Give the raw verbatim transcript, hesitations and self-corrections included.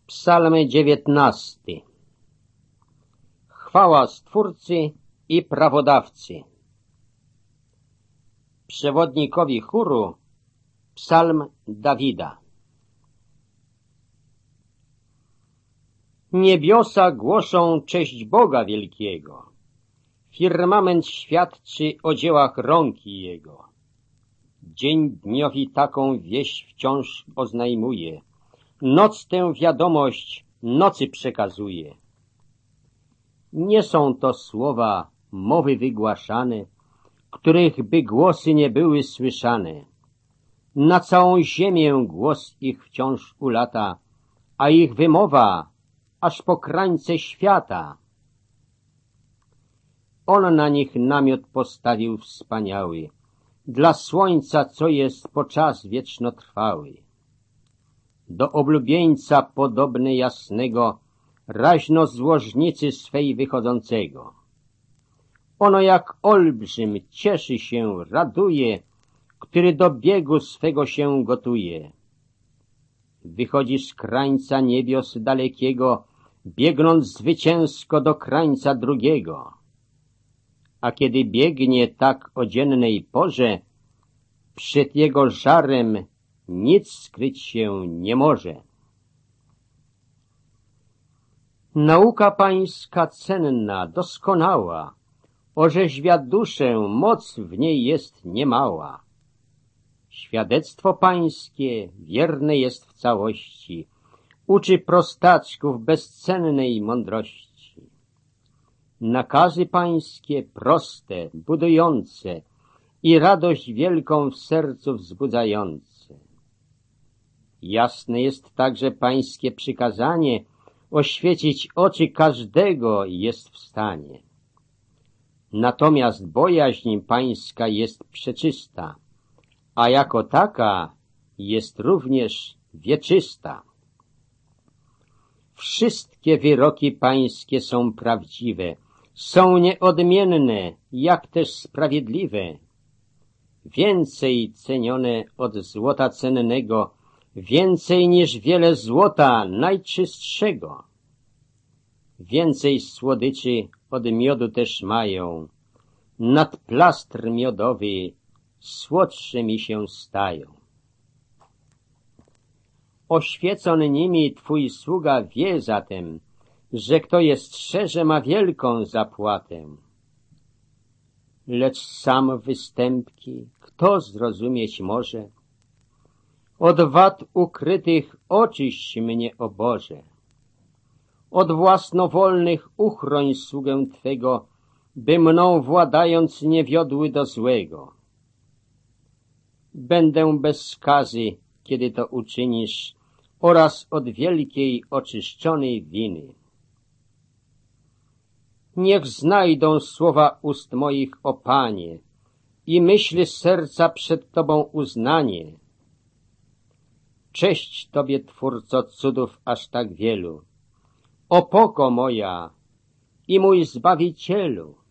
Psalm dziewiętnasty. Chwała Stwórcy i Prawodawcy. Przewodnikowi chóru Psalm Dawida. Niebiosa głoszą cześć Boga wielkiego. Firmament świadczy o dziełach rąki Jego. Dzień dniowi taką wieść wciąż oznajmuje. Noc tę wiadomość nocy przekazuje. Nie są to słowa, mowy wygłaszane, których by głosy nie były słyszane. Na całą ziemię głos ich wciąż ulata, a ich wymowa aż po krańce świata. On na nich namiot postawił wspaniały, dla słońca, co jest po czas wiecznotrwały. Do oblubieńca podobny jasnego, raźno z łożnicy swej wychodzącego. Ono jak olbrzym cieszy się, raduje, który do biegu swego się gotuje. Wychodzi z krańca niebios dalekiego, biegnąc zwycięsko do krańca drugiego. A kiedy biegnie tak o dziennej porze, przed jego żarem nic skryć się nie może. Nauka pańska cenna, doskonała, orzeźwia duszę, moc w niej jest niemała. Świadectwo pańskie wierne jest w całości, uczy prostaczków bezcennej mądrości. Nakazy pańskie proste, budujące i radość wielką w sercu wzbudzające. Jasne jest także pańskie przykazanie, oświecić oczy każdego jest w stanie. Natomiast bojaźń pańska jest przeczysta, a jako taka jest również wieczysta. Wszystkie wyroki pańskie są prawdziwe, są nieodmienne, jak też sprawiedliwe. Więcej cenione od złota cennego, więcej niż wiele złota najczystszego. Więcej słodyczy od miodu też mają, nad plastr miodowy słodsze mi się stają. Oświecony nimi Twój sługa wie zatem, że kto jest szczerze, ma wielką zapłatę. Lecz sam występki kto zrozumieć może? Od wad ukrytych oczyść mnie, o Boże. Od własnowolnych uchroń sługę Twego, by mną władając nie wiodły do złego. Będę bez skazy, kiedy to uczynisz, oraz od wielkiej oczyszczonej winy. Niech znajdą słowa ust moich, o Panie, i myśli serca przed Tobą uznanie. Cześć Tobie, Twórco cudów aż tak wielu, opoko moja i mój Zbawicielu.